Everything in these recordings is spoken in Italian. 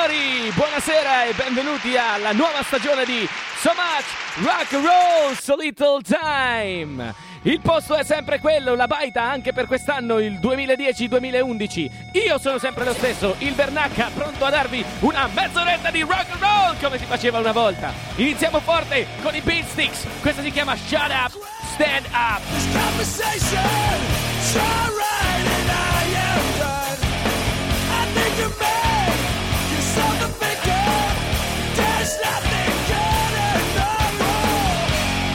signori, buonasera e benvenuti alla nuova stagione di So Much Rock and Roll So Little Time. Il posto è sempre quello, la baita anche per quest'anno, il 2010-2011. Io sono sempre lo stesso, il Bernacca, pronto a darvi una mezz'oretta di rock and roll come si faceva una volta. Iniziamo forte con i Beatsticks, questa si chiama Shut Up, Stand Up. This conversation, it's all right and I am done. I think of me, you're so the figure, there's nothing good enough more.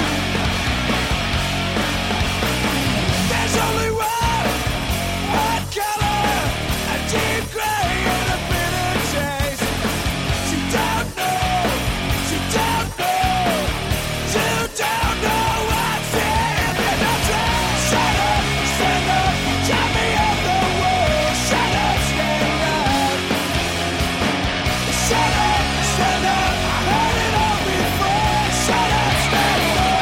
There's only one color, a deep gray and a bitter taste. You don't know, you don't know, you don't know what's in the trash. Shut up, stand up, tell me of the world. Shut up, stand up. Shut up, stand up, I heard it all before. Shut up, stand up.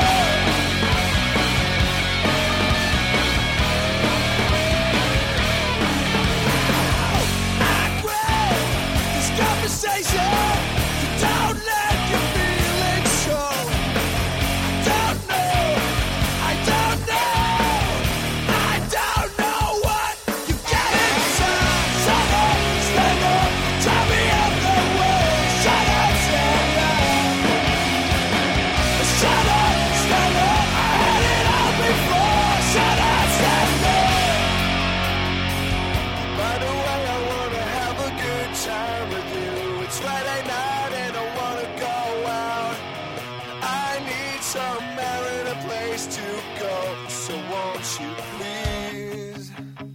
I crave this conversation. You don't let your feelings show. I don't know, I don't know what you get inside. Shut up, stand up, tell me of the world. Shut up, stand up. Shut up, stand up, I had it all before. Shut up, stand up. By the way, I wanna have a good time with you. It's Friday night and I wanna go out. I need somewhere and a place to go. So won't you please?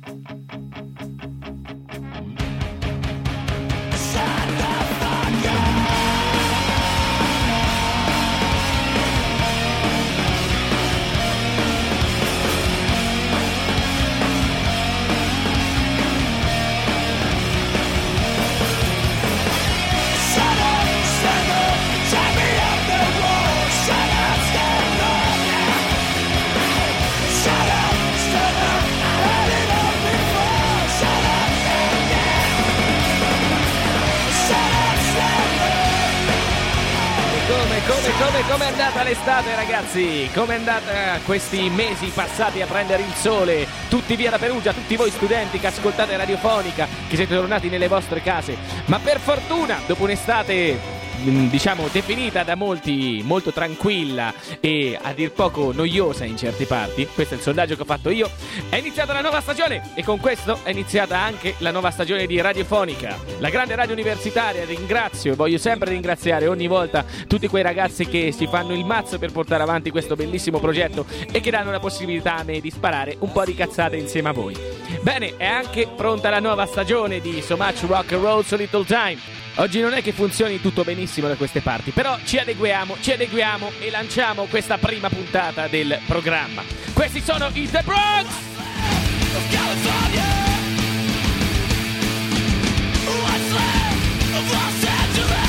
Shut the fuck up! Shut up, stand up, tell me of the world. Shut up, stand up, yeah. Shut up, stand up, I heard it all before. Shut up, stand up. Shut up, stand up. Come è andata l'estate, ragazzi? Come è andata questi mesi passati a prendere il sole? Tutti via da Perugia, tutti voi studenti che ascoltate Radiofonica, che siete tornati nelle vostre case. Ma per fortuna, dopo un'estate diciamo definita da molti molto tranquilla e a dir poco noiosa in certe parti, questo è il sondaggio che ho fatto io, è iniziata la nuova stagione e con questo è iniziata anche la nuova stagione di Radiofonica, la grande radio universitaria. Ringrazio e voglio sempre ringraziare ogni volta tutti quei ragazzi che si fanno il mazzo per portare avanti questo bellissimo progetto e che danno la possibilità a me di sparare un po' di cazzate insieme a voi. Bene, è anche pronta la nuova stagione di So Much Rock and Roll So Little Time. Oggi non è che funzioni tutto benissimo da queste parti, però ci adeguiamo e lanciamo questa prima puntata del programma. Questi sono i The Bronx of California. What's left of Los Angeles?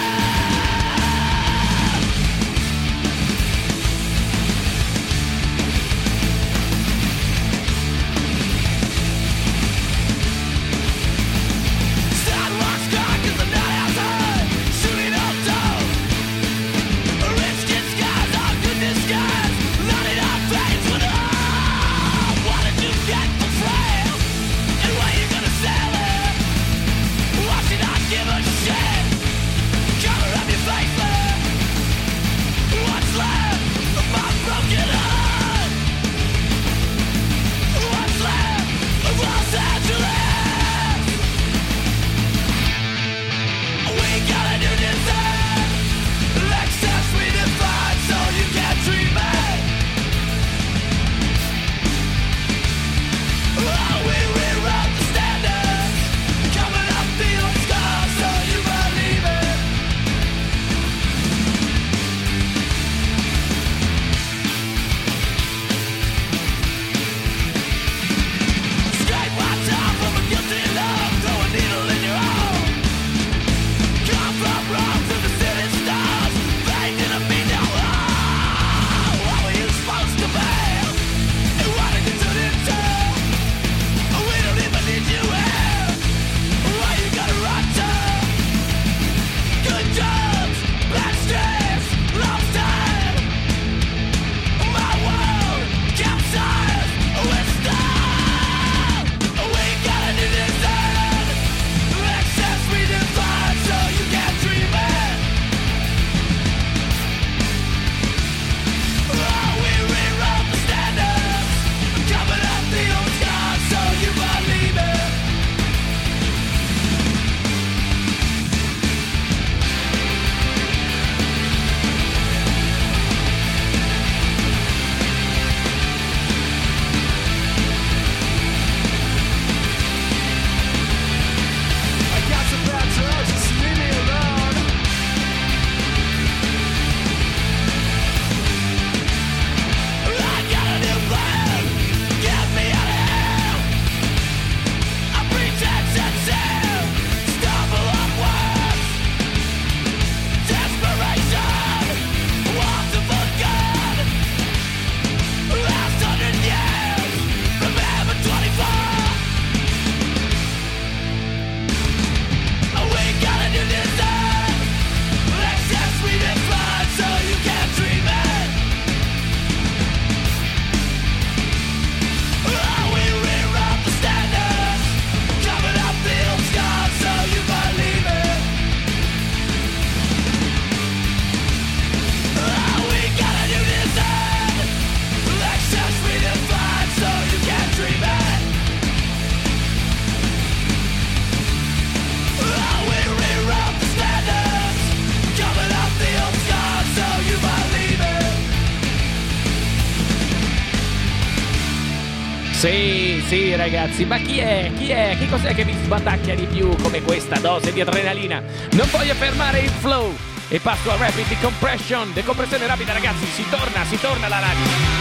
Sidewalks dark as the night outside, shooting up down. Rich kid skies are good disguise, lighting up face with what did you get for free? Sì, ragazzi, ma chi è? Che cos'è che vi sbatacchia di più come questa dose di adrenalina? Non voglio fermare il flow e passo a rapid decompression. Decompressione rapida, ragazzi, si torna alla radio.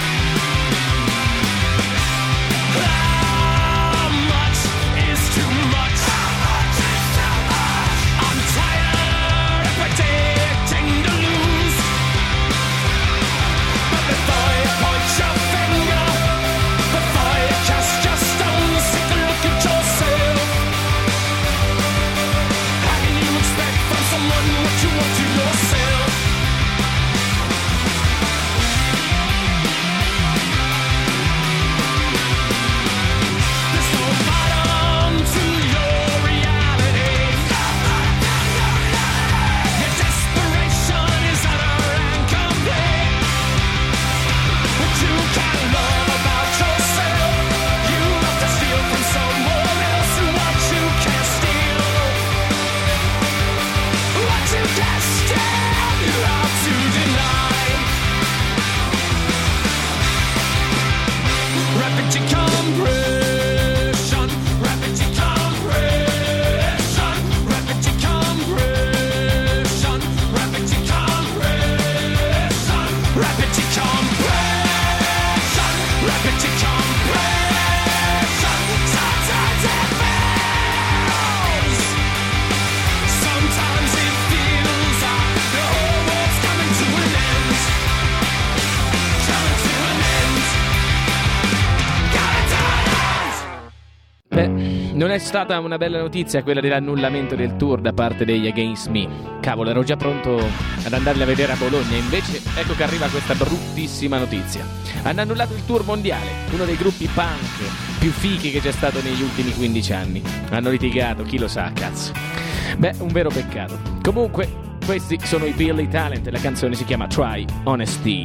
Non è stata una bella notizia quella dell'annullamento del tour da parte degli Against Me. Cavolo, ero già pronto ad andarli a vedere a Bologna, invece ecco che arriva questa bruttissima notizia. Hanno annullato il tour mondiale, uno dei gruppi punk più fichi che c'è stato negli ultimi 15 anni. Hanno litigato, chi lo sa, cazzo. Beh, un vero peccato. Comunque, questi sono i Billy Talent, la canzone si chiama Try Honesty.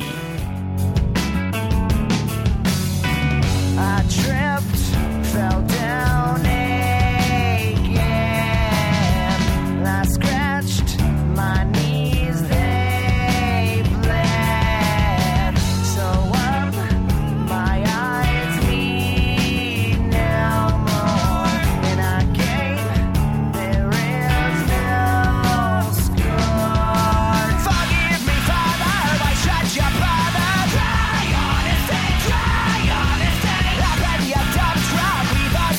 I tripped, fell down again. I scratched my knees, they bled. So up, my eyes meet no more. And I gave, there is no score. Forgive me, Father, I shut your brother. Try honesty, try honesty. I bet you dumb drop, we've all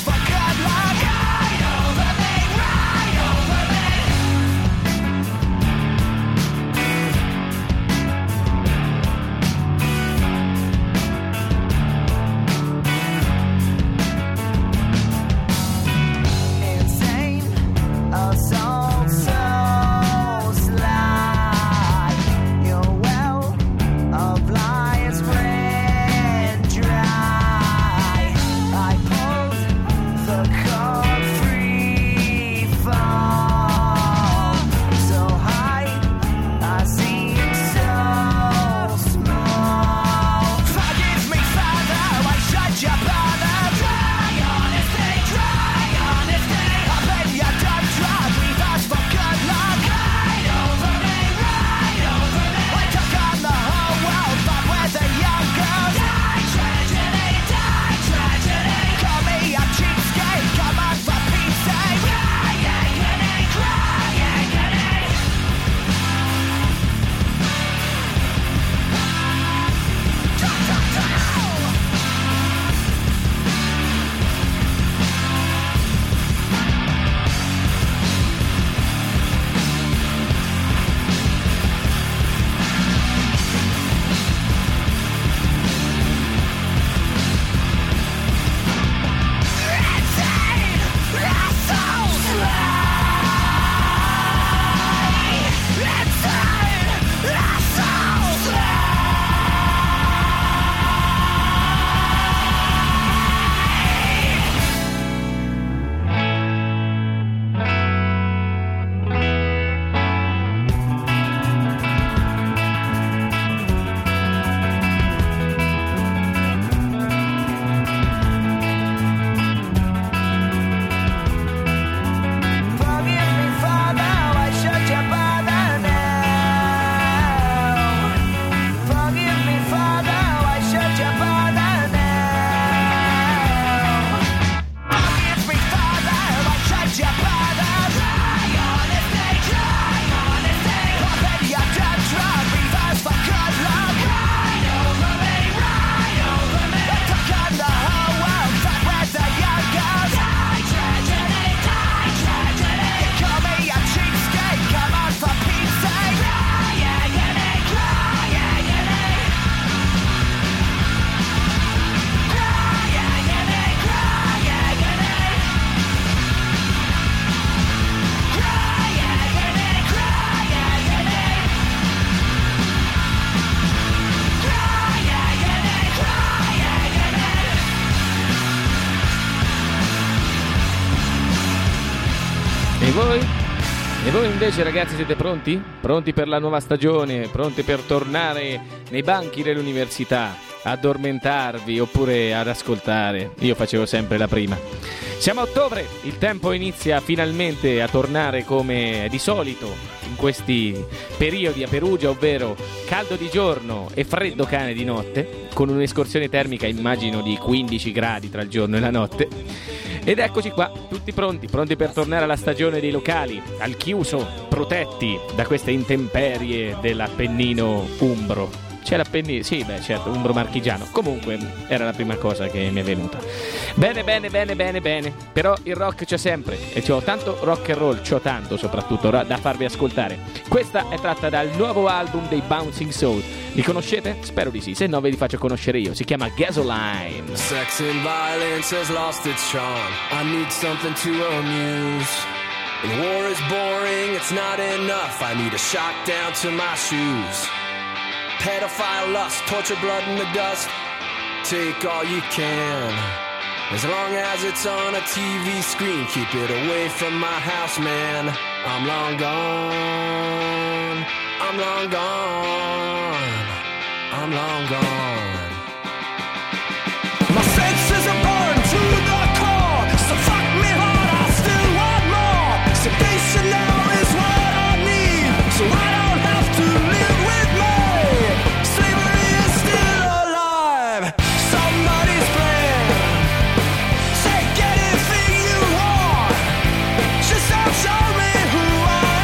Voi invece ragazzi siete pronti? Pronti per la nuova stagione? Pronti per tornare nei banchi dell'università? Addormentarvi oppure ad ascoltare? Io facevo sempre la prima. Siamo a ottobre, il tempo inizia finalmente a tornare come di solito in questi periodi a Perugia, ovvero caldo di giorno e freddo cane di notte, con un'escursione termica immagino di 15 gradi tra il giorno e la notte. Ed eccoci qua, tutti pronti per tornare alla stagione dei locali, al chiuso, protetti da queste intemperie dell'Appennino umbro. C'è l'Appennino, sì, beh certo, umbro marchigiano. Comunque era la prima cosa che mi è venuta. Bene. Però il rock c'è sempre e c'ho tanto rock and roll, c'ho tanto soprattutto da farvi ascoltare. Questa è tratta dal nuovo album dei Bouncing Souls. Li conoscete? Spero di sì, se no ve li faccio conoscere io. Si chiama Gasoline. Sex and violence has lost its charm. I need something to amuse. And war is boring, it's not enough. I need a shock down to my shoes. Pedophile lust, torture, blood in the dust. Take all you can. As long as it's on a TV screen, keep it away from my house, man. I'm long gone. I'm long gone. I'm long gone. My senses are burned to the core. So fuck me hard, I still want more. Sedation now is what I need. So I don't have to live with me. Slavery is still alive. Somebody's plan. Take anything you want. Just don't show me who I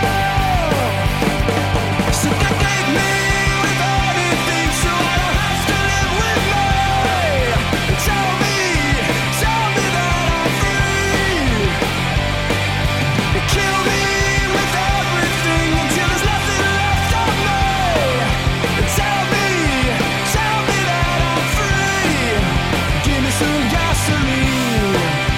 am. Sedate me with anything so I don't have to live with me. Tell me that I'm free. Kill me with everything until there's nothing left of me. Tell me that I'm free. Give me some gasoline.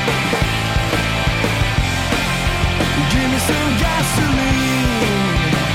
Give me some gasoline.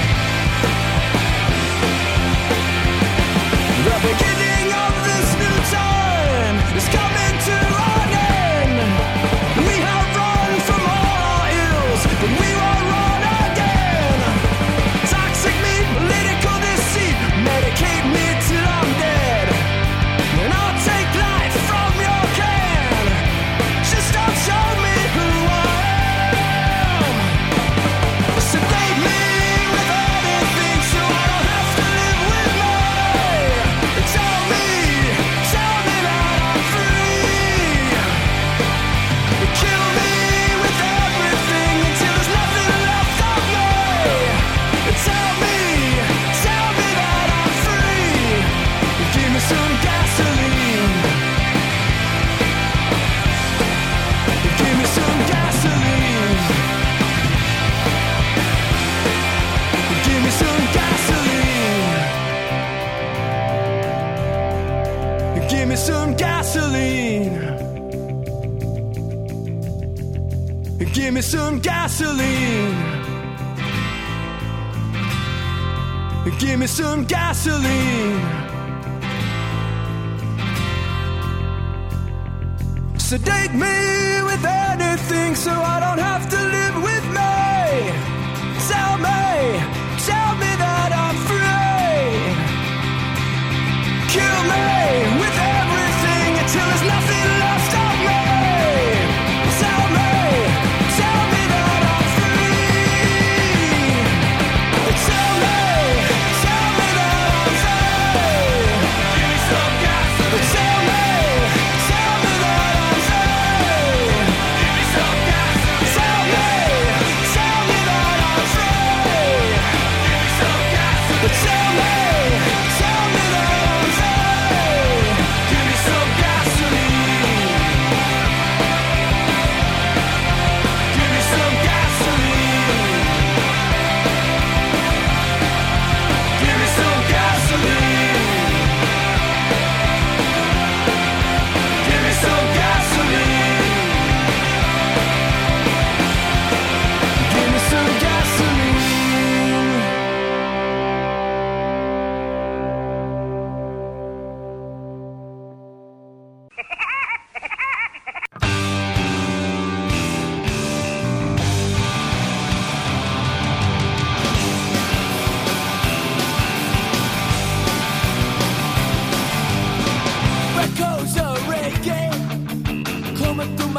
The beginning of this new time is coming to an end. We have run from all our ills, but we won't run again. Toxic me, political deceit, medicate me till I'm dead. And I'll take life from your can. Just don't show me who I am. Sedate me with anything so I don't have to live with me. Tell me that I'm free. Kill me with everything until there's nothing left of me. Tell me that I'm free. Give me some gasoline. Give me some gasoline. Give me some gasoline. Give me some gasoline. Give me some gasoline. Give me some gasoline. Sedate me with anything so I don't have to live with me. Tell me that I'm free. Kill me with everything until there's nothing left of me. Tell me that I'm free. Tell me that I'm free. Give me some gasoline. Tell me that I'm free. Give me some gasoline. Tell me that I'm free.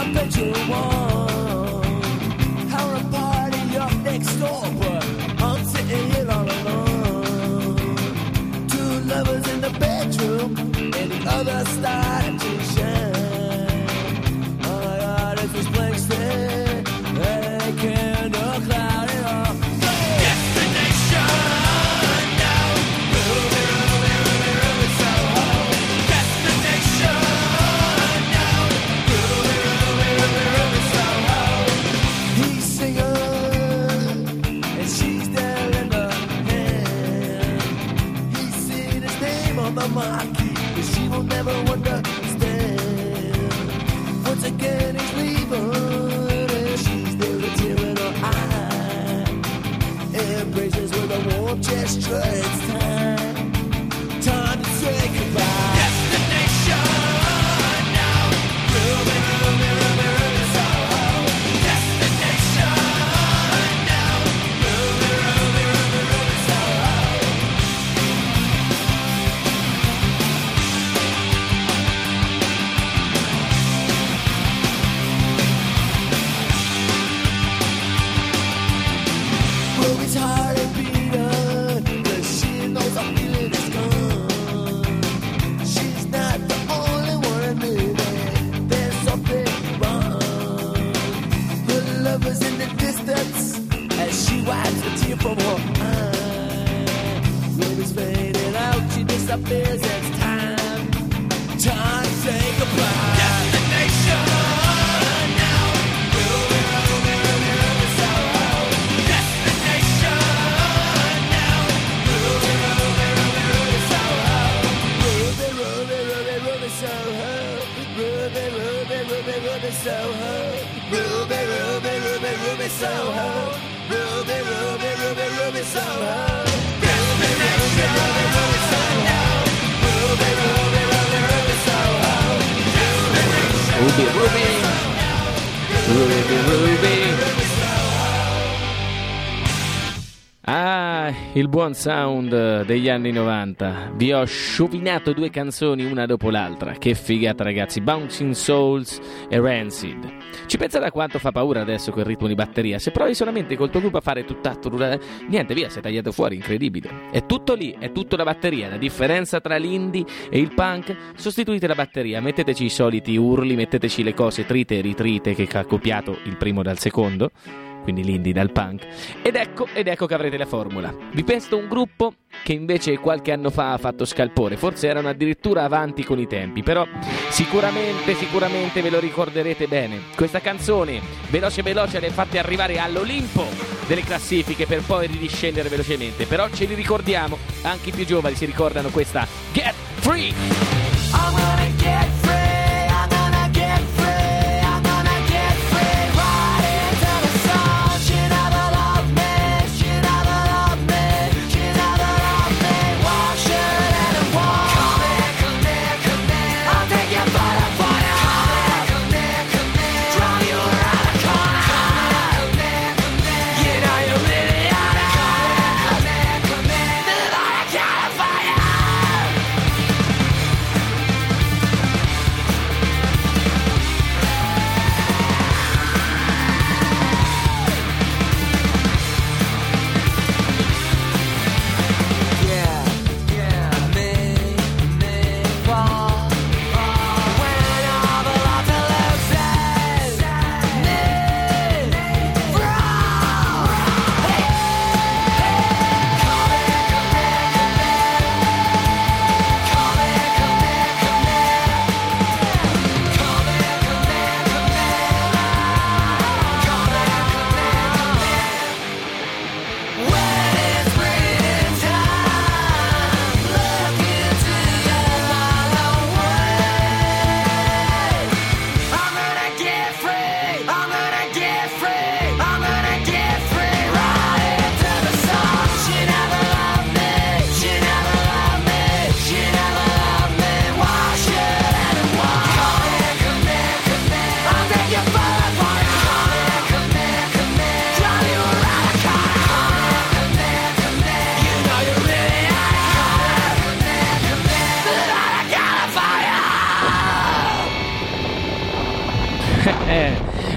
bedroom wall. Having a party up next door, but I'm sitting here all alone. Two lovers in the bedroom, and the other started to shine. Oh my God, it's this blank stare, a candle clouded off. Destination now, Ruby, Ruby, Ruby, Ruby, Soho. Destination now, Ruby, Ruby, Ruby, Ruby, Soho. He's singing, and she's there in the hand. He's seen his name on the marquee, but she will never understand. Once again he's leaving, and she's there with a tear in her eye. Embraces with a warm gesture, it's time, time to say goodbye. Destination now, Ruby, Ruby, Ruby, Ruby, Soho. Destination now, Ruby, Ruby, Ruby, Ruby, Soho. Ruby's heart is beating, 'cause she knows her feeling is gone. She's not the only one admitting there's something wrong. Her lover's in the distance as she wipes a tear from her eye. Ruby's fading out, she disappears, it's time, time to say goodbye. Destination now, Ruby, Ruby, Ruby, Ruby, Soho. Destination now, Ruby, Ruby, Ruby, Ruby, Soho. Ruby, Ruby, Ruby, Ruby, Soho. Ruby, Ruby, Ruby, Ruby, Soho. Ruby, Ruby, Ruby, Ruby, Soho. Ruby, Ruby, Ruby, Ruby, Soho. Ruby, Ruby, Ruby, Ruby, Soho. Ruby, Ruby, Ruby, Ruby, Soho. Ruby, Ruby, Ruby, Ruby. Ah, il buon sound degli anni 90. Vi ho sciovinato due canzoni una dopo l'altra. Che figata, ragazzi. Bouncing Souls e Rancid. Ci pensa da quanto fa paura adesso quel ritmo di batteria. Se provi solamente col tuo gruppo a fare tutt'altro, niente, via, sei tagliato fuori, incredibile. È tutto lì, è tutto la batteria. La differenza tra l'indie e il punk: sostituite la batteria, metteteci i soliti urli, metteteci le cose trite e ritrite che ha copiato il primo dal secondo, quindi l'indie dal punk, ed ecco che avrete la formula. Vi pesto un gruppo che invece qualche anno fa ha fatto scalpore, forse erano addirittura avanti con i tempi, però sicuramente ve lo ricorderete bene. Questa canzone veloce le fate arrivare all'Olimpo delle classifiche per poi ridiscendere velocemente, però ce li ricordiamo, anche i più giovani si ricordano questa Get Free. I'm gonna get free, I'm gonna get free, I'm gonna get free, right into the sun. She never loved me, she never loved me, she never loved me. Wash it in a wall. Come here, I'll take you by the fire. Come here, drive you around the corner. Come here, you know you really ought to. Come here, live out of California.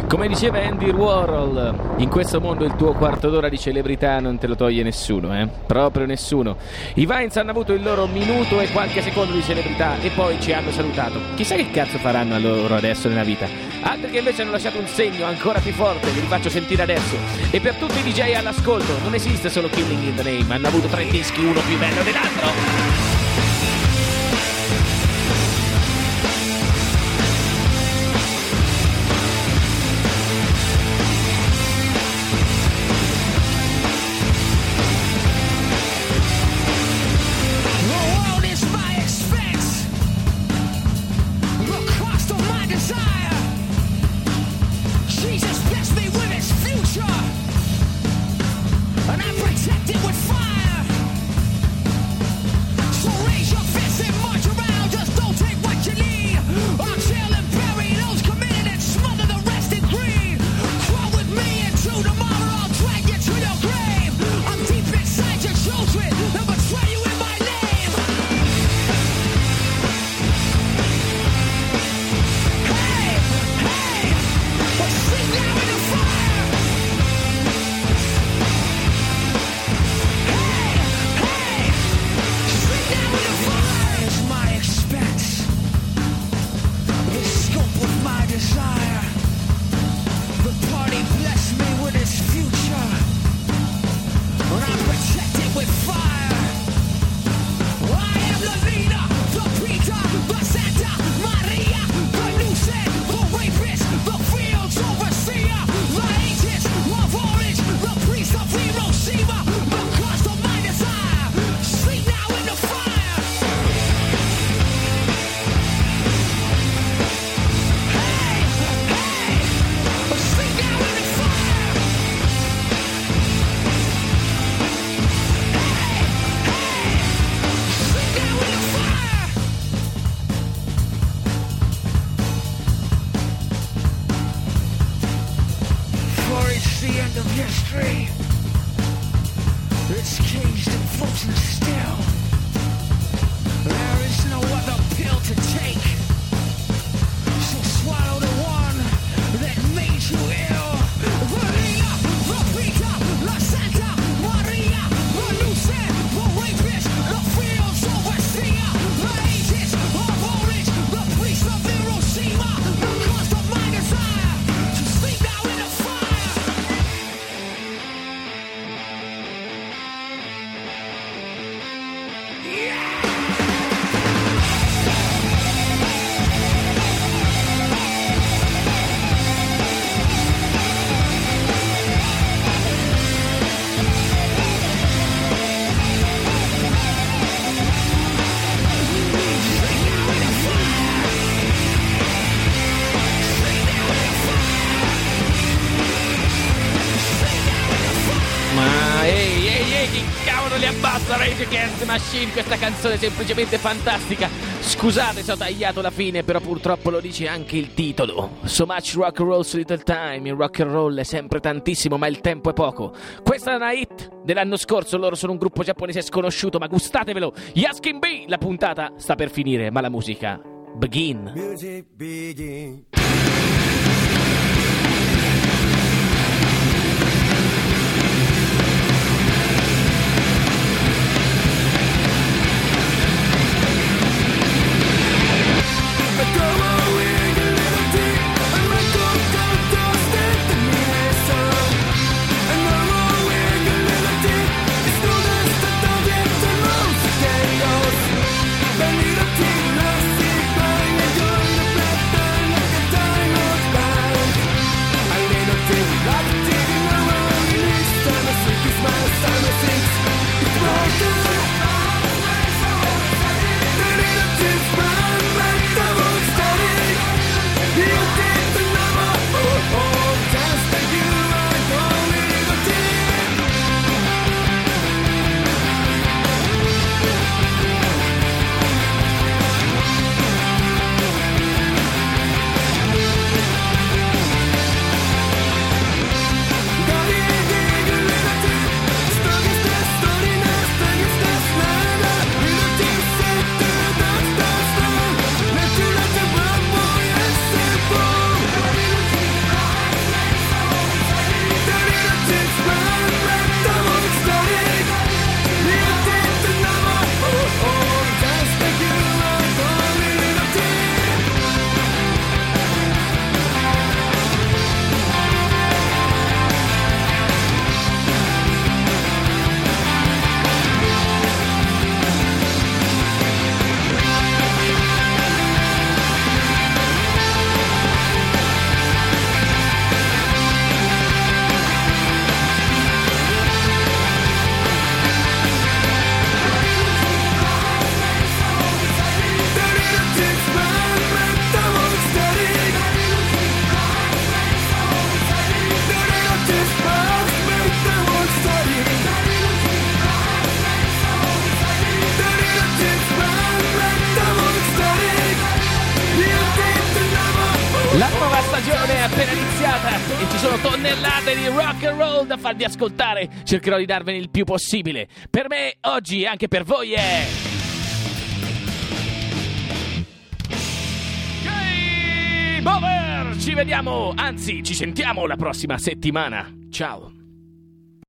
Come diceva Andy Warhol, in questo mondo il tuo quarto d'ora di celebrità non te lo toglie nessuno, proprio nessuno. I Vines hanno avuto il loro minuto e qualche secondo di celebrità e poi ci hanno salutato. Chissà che cazzo faranno a loro adesso nella vita. Altri che invece hanno lasciato un segno ancora più forte, li faccio sentire adesso. E per tutti i DJ all'ascolto, non esiste solo Killing in the Name, hanno avuto 3 dischi, uno più bello dell'altro. Rage Against the Machine, questa canzone è semplicemente fantastica. Scusate se ho tagliato la fine, però purtroppo lo dice anche il titolo. So much rock and roll, so little time. Il rock and roll è sempre tantissimo, ma il tempo è poco. Questa è una hit dell'anno scorso. Loro sono un gruppo giapponese sconosciuto, ma gustatevelo. Yaskin B. La puntata sta per finire, ma la musica begin. Music begin. Benito Tino, si bagna giorno per stagione è appena iniziata e ci sono tonnellate di rock and roll da farvi ascoltare. Cercherò di darvene il più possibile. Per me oggi e anche per voi è Game Over. Ci vediamo, anzi ci sentiamo la prossima settimana. Ciao.